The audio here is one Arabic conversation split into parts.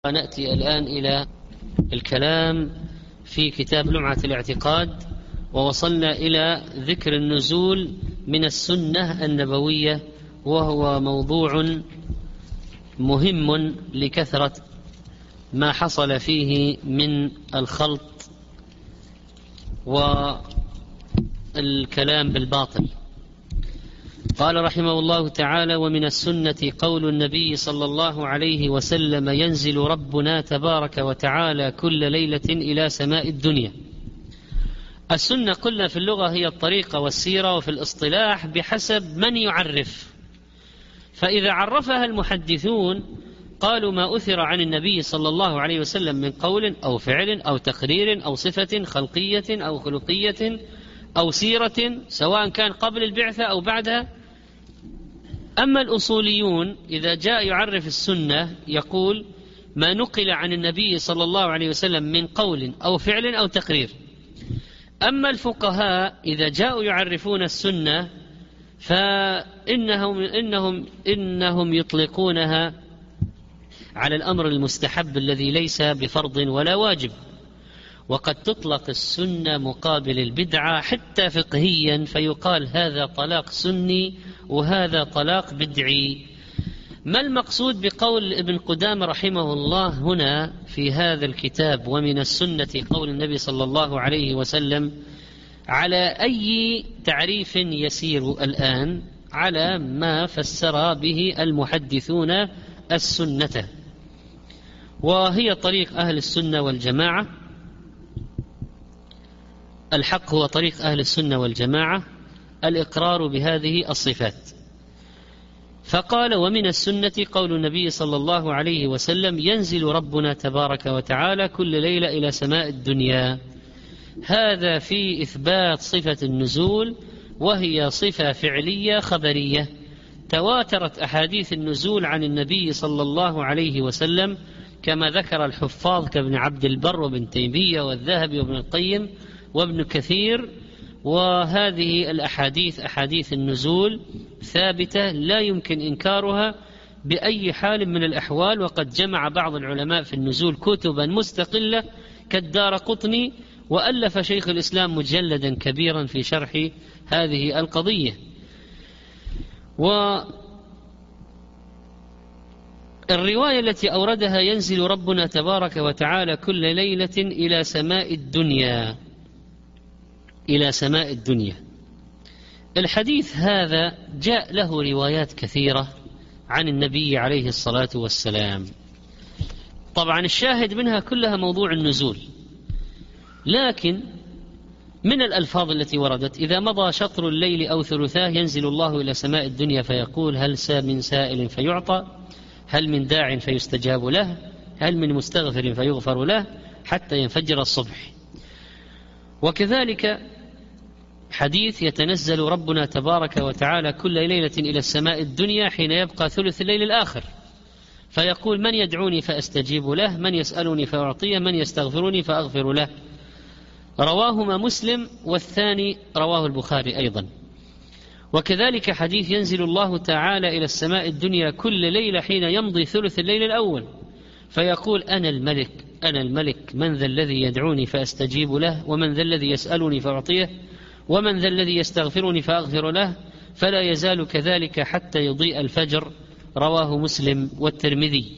نأتي الآن إلى الكلام في كتاب لمعة الاعتقاد، ووصلنا إلى ذكر النزول من السنة النبوية، وهو موضوع مهم لكثرة ما حصل فيه من الخلط والكلام بالباطل. قال رحمه الله تعالى: ومن السنة قول النبي صلى الله عليه وسلم: ينزل ربنا تبارك وتعالى كل ليلة إلى سماء الدنيا. السنة قلنا في اللغة هي الطريقة والسيرة، وفي الاصطلاح بحسب من يعرف. فإذا عرفها المحدثون قالوا ما أثر عن النبي صلى الله عليه وسلم من قول أو فعل أو تقرير أو صفة خلقية أو خلقية أو سيرة، سواء كان قبل البعثة أو بعدها. أما الأصوليون إذا جاء يعرف السنة يقول ما نقل عن النبي صلى الله عليه وسلم من قول أو فعل أو تقرير. أما الفقهاء إذا جاءوا يعرفون السنة فإنهم يطلقونها على الأمر المستحب الذي ليس بفرض ولا واجب. وقد تطلق السنة مقابل البدعة حتى فقهيا، فيقال هذا طلاق سني وهذا طلاق بدعي. ما المقصود بقول ابن قدامة رحمه الله هنا في هذا الكتاب ومن السنة قول النبي صلى الله عليه وسلم؟ على أي تعريف يسير الآن؟ على ما فسر به المحدثون السنة، وهي طريق أهل السنة والجماعة. الحق هو طريق أهل السنة والجماعة الإقرار بهذه الصفات. فقال: ومن السنة قول النبي صلى الله عليه وسلم: ينزل ربنا تبارك وتعالى كل ليلة إلى سماء الدنيا. هذا في إثبات صفة النزول، وهي صفة فعلية خبرية. تواترت أحاديث النزول عن النبي صلى الله عليه وسلم كما ذكر الحفاظ كابن عبد البر وابن تيمية والذهبي وابن القيم وابن كثير. وهذه الأحاديث أحاديث النزول ثابتة لا يمكن إنكارها بأي حال من الأحوال. وقد جمع بعض العلماء في النزول كتبا مستقلة كالدارقطني، وألف شيخ الإسلام مجلدا كبيرا في شرح هذه القضية. والرواية التي أوردها ينزل ربنا تبارك وتعالى كل ليلة إلى سماء الدنيا، إلى سماء الدنيا، الحديث هذا جاء له روايات كثيرة عن النبي عليه الصلاة والسلام. طبعا الشاهد منها كلها موضوع النزول، لكن من الألفاظ التي وردت: إذا مضى شطر الليل أو ثلثاه ينزل الله إلى سماء الدنيا فيقول: هل من سائل فيعطى، هل من داع فيستجاب له، هل من مستغفر فيغفر له، حتى ينفجر الصبح. وكذلك حديث: يتنزل ربنا تبارك وتعالى كل ليلة إلى السماء الدنيا حين يبقى ثلث الليل الآخر فيقول: من يدعوني فأستجيب له، من يسألني فأعطيه، من يستغفرني فأغفر له. رواهما مسلم، والثاني رواه البخاري أيضا. وكذلك حديث: ينزل الله تعالى إلى السماء الدنيا كل ليلة حين يمضي ثلث الليل الأول فيقول: أنا الملك أنا الملك، من ذا الذي يدعوني فأستجيب له، ومن ذا الذي يسألني فأعطيه، ومن ذا الذي يستغفرني فأغفر له، فلا يزال كذلك حتى يضيء الفجر. رواه مسلم والترمذي.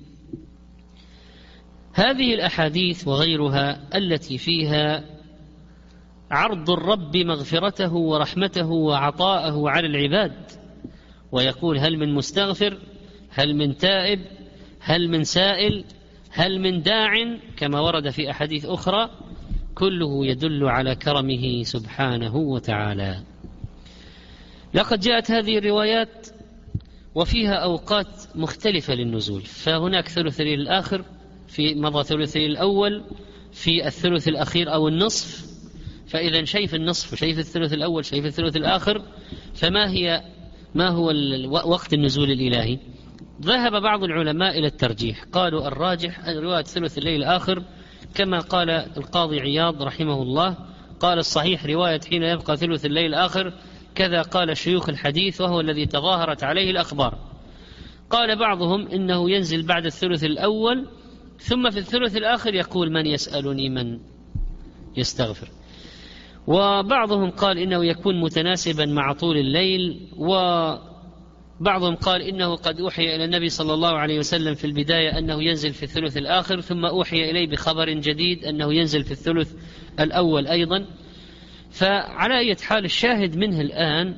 هذه الأحاديث وغيرها التي فيها عرض الرب مغفرته ورحمته وعطاءه على العباد، ويقول: هل من مستغفر، هل من تائب، هل من سائل، هل من داع، كما ورد في أحاديث أخرى، كله يدل على كرمه سبحانه وتعالى. لقد جاءت هذه الروايات وفيها أوقات مختلفة للنزول، فهناك ثلث الليل الآخر، في مضى ثلث الليل الأول، في الثلث الأخير أو النصف. فإذا شيء في النصف وشيء في الثلث الأول شيء في الثلث الآخر، ما هو وقت النزول الإلهي؟ ذهب بعض العلماء إلى الترجيح، قالوا الراجح رواية ثلث الليل الآخر، كما قال القاضي عياض رحمه الله، قال الصحيح رواية حين يبقى ثلث الليل الآخر، كذا قال شيوخ الحديث، وهو الذي تظاهرت عليه الأخبار. قال بعضهم إنه ينزل بعد الثلث الأول ثم في الثلث الآخر يقول من يسألني من يستغفر. وبعضهم قال إنه يكون متناسبا مع طول الليل، وبعضهم قال إنه قد أوحي إلى النبي صلى الله عليه وسلم في البداية أنه ينزل في الثلث الآخر، ثم أوحي إليه بخبر جديد أنه ينزل في الثلث الأول أيضا. فعلى أي حال الشاهد منه الآن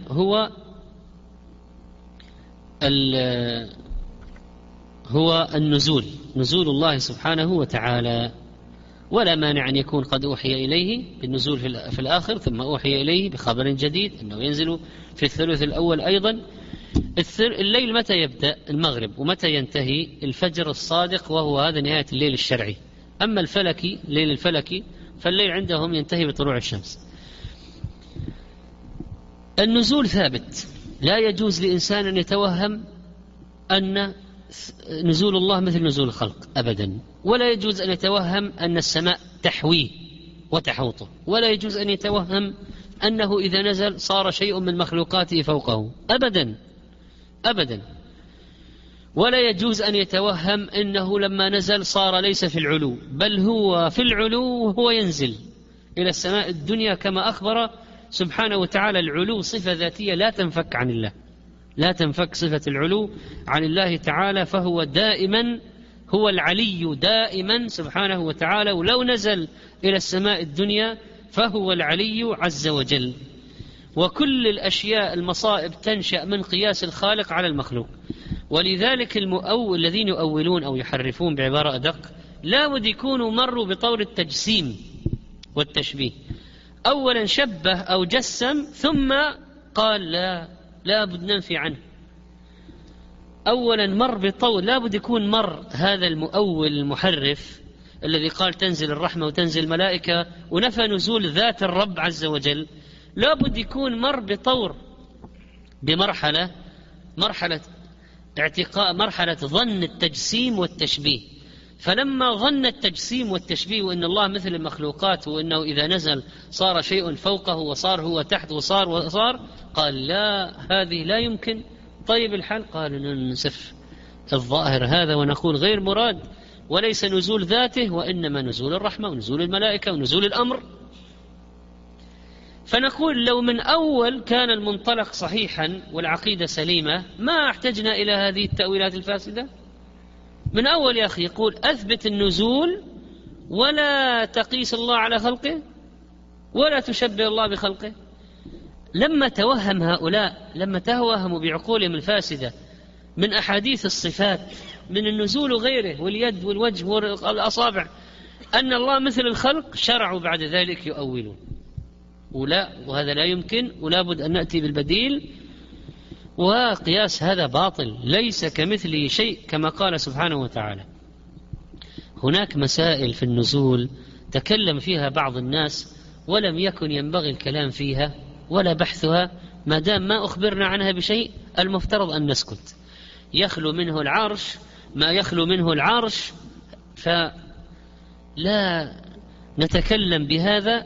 هو النزول، نزول الله سبحانه وتعالى، ولا مانع أن يكون قد أوحي إليه بالنزول في الآخر، ثم أوحي إليه بخبر جديد أنه ينزل في الثلث الأول أيضا. الليل متى يبدأ؟ المغرب. ومتى ينتهي؟ الفجر الصادق، وهو هذا نهاية الليل الشرعي. أما الفلكي، الليل الفلكي، فالليل عندهم ينتهي بطلوع الشمس. النزول ثابت، لا يجوز لإنسان أن يتوهم أن نزول الله مثل نزول الخلق أبدا، ولا يجوز أن يتوهم أن السماء تحويه وتحوطه، ولا يجوز أن يتوهم أنه إذا نزل صار شيء من مخلوقاته فوقه أبدا أبدا، ولا يجوز أن يتوهم أنه لما نزل صار ليس في العلو، بل هو في العلو وهو ينزل إلى السماء الدنيا كما أخبر سبحانه وتعالى. العلو صفة ذاتية لا تنفك عن الله، لا تنفك صفة العلو عن الله تعالى، فهو دائما هو العلي دائما سبحانه وتعالى، ولو نزل إلى السماء الدنيا فهو العلي عز وجل. وكل الأشياء المصائب تنشأ من قياس الخالق على المخلوق، ولذلك الذين يؤولون أو يحرفون بعبارة أدق لا بد يكونوا مروا بطور التجسيم والتشبيه. أولا شبه أو جسم ثم قال لا بد ننفي عنه. أولا مر بطول، لا بد يكون مر هذا المؤول المحرف الذي قال تنزل الرحمة وتنزل الملائكة ونفى نزول ذات الرب عز وجل، لا بد يكون مر بطور بمرحلة اعتقاء، مرحلة ظن التجسيم والتشبيه. فلما ظن التجسيم والتشبيه وإن الله مثل المخلوقات وإنه إذا نزل صار شيء فوقه وصار هو تحت وصار قال لا، هذه لا يمكن. طيب الحل؟ قالوا ننسف الظاهر هذا ونقول غير مراد، وليس نزول ذاته وإنما نزول الرحمة ونزول الملائكة ونزول الأمر. فنقول لو من أول كان المنطلق صحيحا والعقيدة سليمة ما احتجنا إلى هذه التأويلات الفاسدة من أول. يا أخي يقول أثبت النزول ولا تقيس الله على خلقه ولا تشبه الله بخلقه. لما توهم هؤلاء، لما توهموا بعقولهم الفاسدة من أحاديث الصفات من النزول وغيره واليد والوجه والأصابع أن الله مثل الخلق، شرعوا بعد ذلك يؤولون، وهذا لا يمكن، ولا بد أن نأتي بالبديل. وقياس هذا باطل، ليس كمثله شيء كما قال سبحانه وتعالى. هناك مسائل في النزول تكلم فيها بعض الناس ولم يكن ينبغي الكلام فيها ولا بحثها، ما دام ما أخبرنا عنها بشيء المفترض أن نسكت. يخلو منه العرش ما يخلو منه العرش، فلا نتكلم بهذا.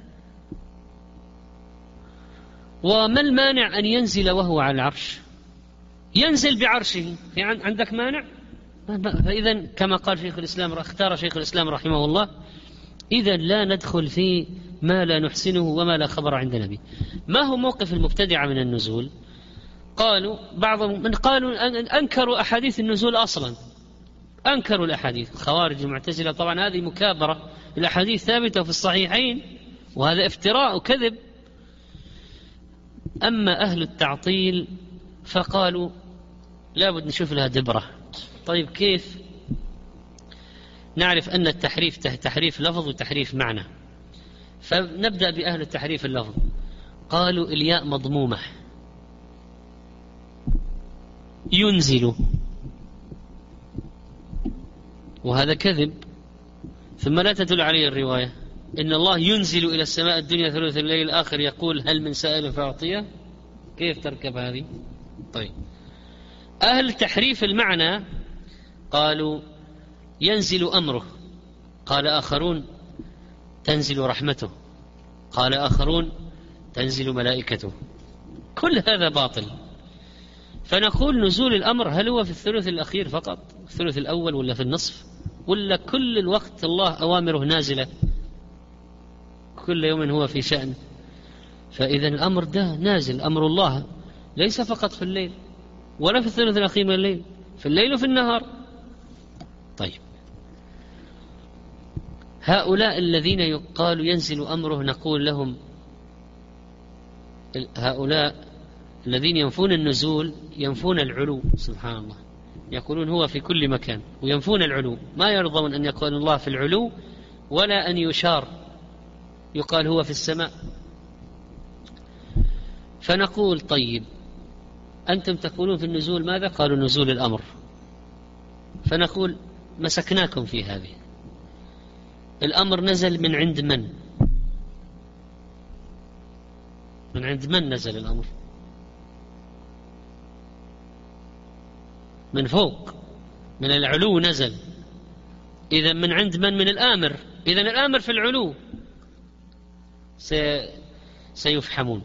وما المانع أن ينزل وهو على العرش؟ ينزل بعرشه، يعني عندك مانع؟ فإذا كما قال شيخ الإسلام، اختار شيخ الإسلام رحمه الله، إذا لا ندخل في ما لا نحسنه وما لا خبر عندنا به. ما هو موقف المبتدعة من النزول؟ قالوا بعضهم من قالوا أنكروا أحاديث النزول أصلا، أنكروا الأحاديث. الخوارج المعتزلة طبعا هذه مكابرة، الأحاديث ثابتة في الصحيحين وهذا افتراء وكذب. أما أهل التعطيل فقالوا لا بد نشوف لها دبرة. طيب كيف نعرف أن التحريف تحريف لفظ وتحريف معنى؟ فنبدأ بأهل التحريف اللفظ. قالوا الياء مضمومة، ينزل، وهذا كذب، ثم لا تدل عليه الرواية. إن الله ينزل إلى السماء الدنيا ثلث الليل الآخر يقول هل من سائل فأعطيه. كيف تركب هذه؟ طيب أهل تحريف المعنى قالوا ينزل أمره، قال آخرون تنزل رحمته، قال آخرون تنزل ملائكته. كل هذا باطل. فنقول نزول الأمر هل هو في الثلث الأخير فقط، الثلث الأول، ولا في النصف، ولا كل الوقت الله أوامره نازلة، كل يوم هو في شأن. فإذا الأمر ده نازل، أمر الله ليس فقط في الليل ولا في الثلث الأخير من الليل، في الليل وفي النهار. طيب، هؤلاء الذين يقال ينزل أمره نقول لهم، هؤلاء الذين ينفون النزول ينفون العلو، سبحان الله، يقولون هو في كل مكان وينفون العلو، ما يرضون أن يقول الله في العلو ولا أن يشار يقال هو في السماء. فنقول طيب، أنتم تقولون في النزول ماذا؟ قالوا نزول الأمر. فنقول مسكناكم في هذه، الأمر نزل من عند من؟ من عند من نزل الأمر؟ من فوق، من العلو نزل. إذا من عند من؟ من الآمر. إذا الآمر في العلو. سيفحمون.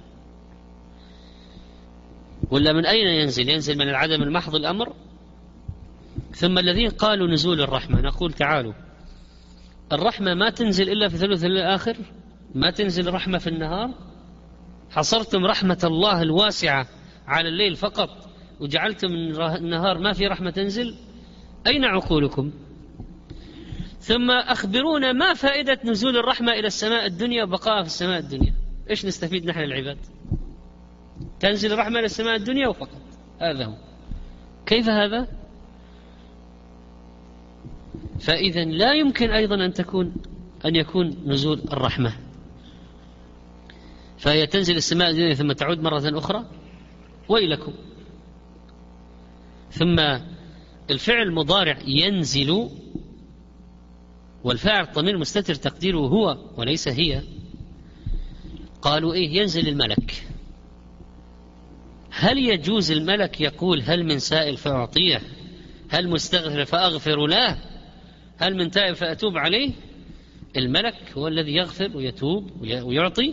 ولا من أين ينزل؟ ينزل من العدم المحض الأمر. ثم الذين قالوا نزول الرحمة نقول تعالوا، الرحمة ما تنزل إلا في ثلث الآخر، ما تنزل رحمة في النهار. حصرتم رحمة الله الواسعة على الليل فقط وجعلتم النهار ما في رحمة تنزل. أين عقولكم؟ ثم أخبرونا ما فائدة نزول الرحمة إلى السماء الدنيا وبقاء في السماء الدنيا؟ إيش نستفيد نحن العباد؟ تنزل الرحمة إلى السماء الدنيا وفقط، هذا هو. كيف هذا؟ فإذا لا يمكن أيضا أن يكون نزول الرحمة، فهي تنزل السماء الدنيا ثم تعود مرة أخرى، ويلكم. ثم الفعل المضارع ينزل، والفاعل ضمير مستتر تقديره هو وليس هي. قالوا إيه؟ ينزل الملك. هل يجوز الملك يقول هل من سائل فأعطيه؟ هل مستغفر فأغفر له؟ هل من تائب فأتوب عليه؟ الملك هو الذي يغفر ويتوب ويعطي.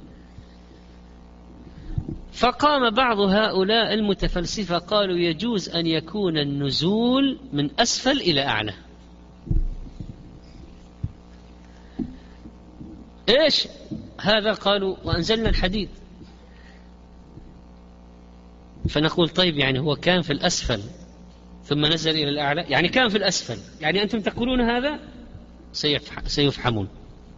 فقام بعض هؤلاء المتفلسفة قالوا يجوز أن يكون النزول من أسفل إلى أعلى. إيش هذا؟ قالوا وأنزلنا الحديد. فنقول طيب، يعني هو كان في الأسفل ثم نزل إلى الأعلى، يعني كان في الأسفل، يعني أنتم تقولون هذا؟ سيفحمون.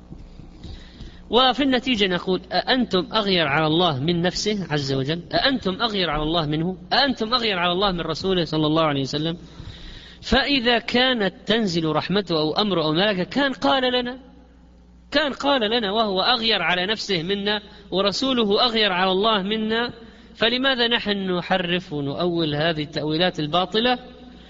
وفي النتيجة نقول أأنتم أغير على الله من نفسه عز وجل؟ أأنتم أغير على الله منه؟ أأنتم أغير على الله من رسوله صلى الله عليه وسلم؟ فإذا كانت تنزل رحمته أو أمره أو ملكه كان قال لنا وهو أغير على نفسه منا ورسوله أغير على الله منا، فلماذا نحن نحرف ونؤول هذه التأويلات الباطلة؟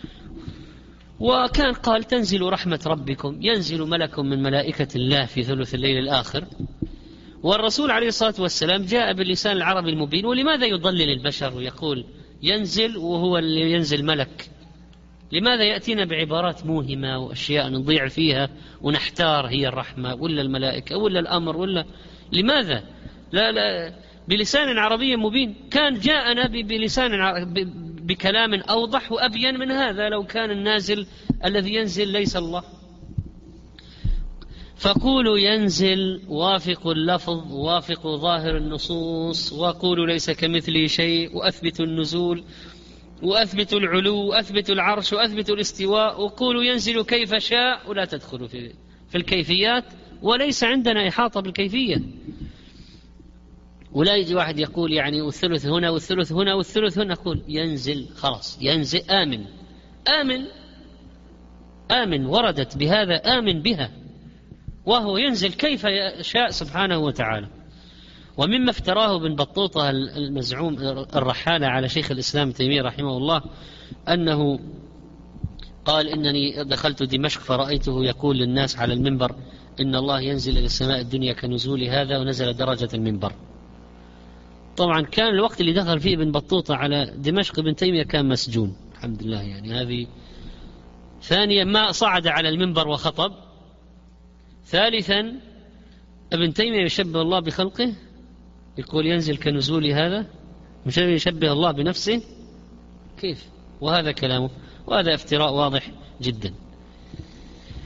وكان قال تنزل رحمة ربكم، ينزل ملك من ملائكة الله في ثلث الليل الآخر، والرسول عليه الصلاة والسلام جاء باللسان العربي المبين. ولماذا يضلل البشر ويقول ينزل وهو اللي ينزل ملك؟ لماذا يأتينا بعبارات موهمة وأشياء نضيع فيها ونحتار، هي الرحمة ولا الملائكة ولا الأمر ولا؟ لماذا؟ لا بلسان عربي مبين. كان جاءنا بلسان بكلام أوضح وأبين من هذا لو كان النازل الذي ينزل ليس الله. فقولوا ينزل وافق اللفظ وافق ظاهر النصوص، وقولوا ليس كمثله شيء، وأثبتوا النزول وأثبتوا العلو وأثبتوا العرش وأثبتوا الاستواء، وقولوا ينزل كيف شاء، ولا تدخلوا في الكيفيات، وليس عندنا إحاطة بالكيفية. ولا يجي واحد يقول يعني والثلث هنا والثلث هنا والثلث هنا، نقول ينزل خلاص، ينزل آمن وردت بهذا، آمن بها، وهو ينزل كيف يشاء سبحانه وتعالى. ومما افتراه ابن بطوطة المزعوم الرحالة على شيخ الإسلام تيمية رحمه الله أنه قال إنني دخلت دمشق فرأيته يقول للناس على المنبر إن الله ينزل إلى السماء الدنيا كنزول هذا، ونزل درجة المنبر. طبعا كان الوقت اللي دخل فيه ابن بطوطة على دمشق ابن تيمية كان مسجون، الحمد لله. يعني هذه ثانيا ما صعد على المنبر وخطب. ثالثا ابن تيمية يشبه الله بخلقه، يقول ينزل كنزول هذا، مش يشبه الله بنفسه كيف؟ وهذا كلامه، وهذا افتراء واضح جدا.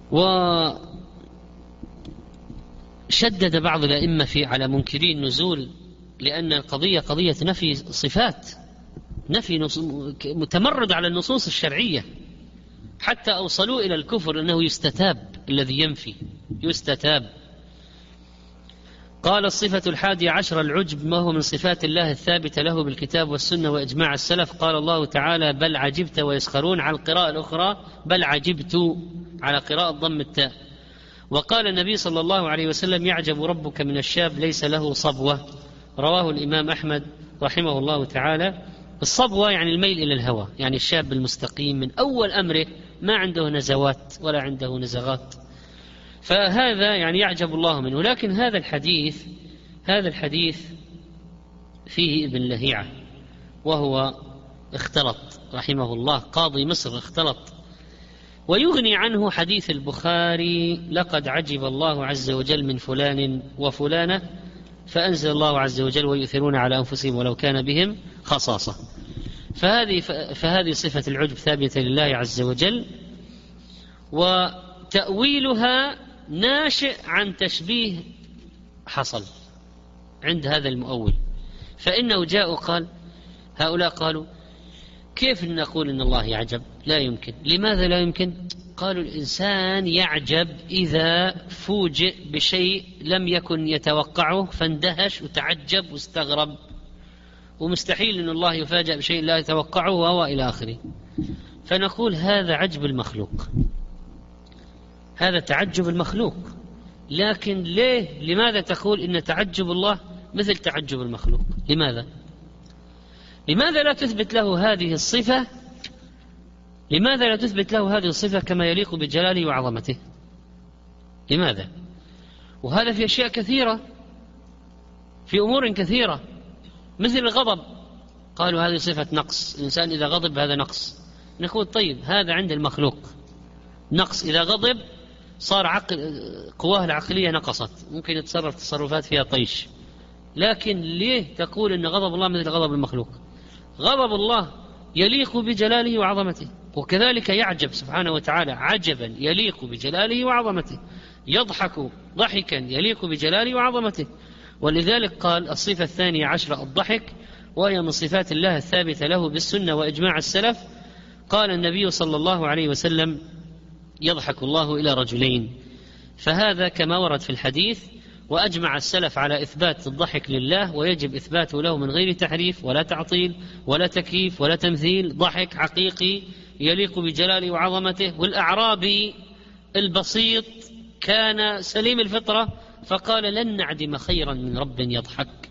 وشدد بعض الأئمة على منكري النزول، لأن القضية قضية نفي صفات، نفي متمرد على النصوص الشرعية، حتى أوصلوا إلى الكفر أنه يستتاب، الذي ينفي يستتاب. قال: الصفة 11 العجب، ما هو من صفات الله الثابتة له بالكتاب والسنة وإجماع السلف. قال الله تعالى: بل عجبت ويسخرون، على القراءة الأخرى بل عجبت على قراءة ضم التاء. وقال النبي صلى الله عليه وسلم: يعجب ربك من الشاب ليس له صبوة. رواه الإمام أحمد رحمه الله تعالى. الصبوة يعني الميل إلى الهوى، يعني الشاب المستقيم من أول أمره، ما عنده نزوات ولا عنده نزغات، فهذا يعني يعجب الله منه. لكن هذا الحديث فيه ابن لهيعة، وهو اختلط رحمه الله، قاضي مصر اختلط. ويغني عنه حديث البخاري: لقد عجب الله عز وجل من فلان وفلانة، فأنزل الله عز وجل: ويؤثرون على أنفسهم ولو كان بهم خصاصة. فهذه صفة العجب ثابتة لله عز وجل، وتأويلها ناشئ عن تشبيه حصل عند هذا المؤول. فإنه جاء قال، هؤلاء قالوا: كيف نقول إن الله يعجب؟ لا يمكن. لماذا لا يمكن؟ قالوا: الإنسان يعجب إذا فوجئ بشيء لم يكن يتوقعه فاندهش وتعجب واستغرب، ومستحيل أن الله يفاجأ بشيء لا يتوقعه وإلى آخره. فنقول هذا عجب المخلوق، هذا تعجب المخلوق. لكن لماذا تقول إن تعجب الله مثل تعجب المخلوق؟ لماذا لا تثبت له هذه الصفة؟ لماذا لا تثبت له هذه الصفة كما يليق بجلاله وعظمته؟ لماذا؟ وهذا في أشياء كثيرة، في أمور كثيرة، مثل الغضب. قالوا هذه صفة نقص، الإنسان إذا غضب هذا نقص. نقول طيب، هذا عند المخلوق نقص، إذا غضب صار قواه العقلية نقصت، ممكن يتصرف تصرفات فيها طيش. لكن ليه تقول إن غضب الله مثل غضب المخلوق؟ غضب الله يليق بجلاله وعظمته، وكذلك يعجب سبحانه وتعالى عجبا يليق بجلاله وعظمته، يضحك ضحكا يليق بجلاله وعظمته. ولذلك قال: الصفة 12 الضحك، وهي من صفات الله الثابتة له بالسنة وإجماع السلف. قال النبي صلى الله عليه وسلم: يضحك الله إلى رجلين. فهذا كما ورد في الحديث. وأجمع السلف على إثبات الضحك لله، ويجب إثباته له من غير تحريف ولا تعطيل ولا تكييف ولا تمثيل. ضحك حقيقي يليق بجلاله وعظمته. والأعرابي البسيط كان سليم الفطرة، فقال: لن نعدم خيرا من رب يضحك.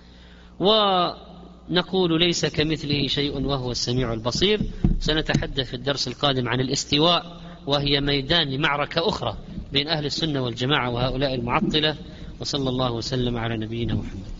ونقول: ليس كمثله شيء وهو السميع البصير. سنتحدث في الدرس القادم عن الاستواء، وهي ميدان لمعركة أخرى بين أهل السنة والجماعة وهؤلاء المعطلة. وصلى الله وسلم على نبينا محمد.